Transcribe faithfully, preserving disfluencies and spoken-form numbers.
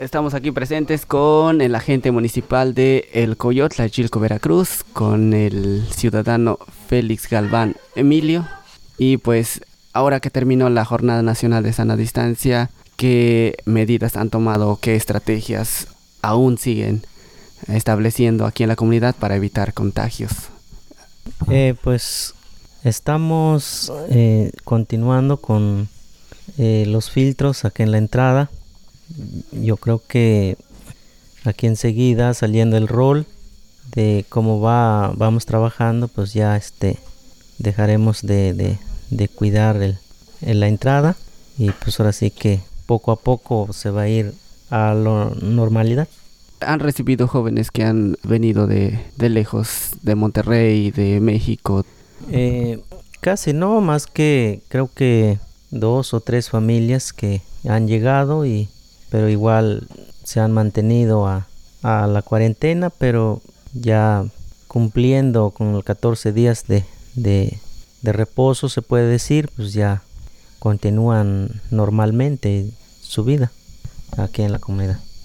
Estamos aquí presentes con el agente municipal de El Coyotla, Chilco, Veracruz, con el ciudadano Félix Galván Emilio. Y pues ahora que terminó la Jornada Nacional de Sana Distancia, ¿qué medidas han tomado o qué estrategias aún siguen estableciendo aquí en la comunidad para evitar contagios? Eh, pues estamos eh, continuando con eh, los filtros aquí en la entrada. Yo creo que aquí enseguida, saliendo el rol de cómo va, vamos trabajando, pues ya este dejaremos de, de, de cuidar el, en la entrada, y pues ahora sí que poco a poco se va a ir a la normalidad. ¿Han recibido jóvenes que han venido de, de lejos, de Monterrey, de México? Eh, casi no, más que creo que dos o tres familias que han llegado, y pero igual se han mantenido a, a la cuarentena, pero ya cumpliendo con los catorce días de, de, de reposo, se puede decir, pues ya continúan normalmente su vida aquí en la comunidad.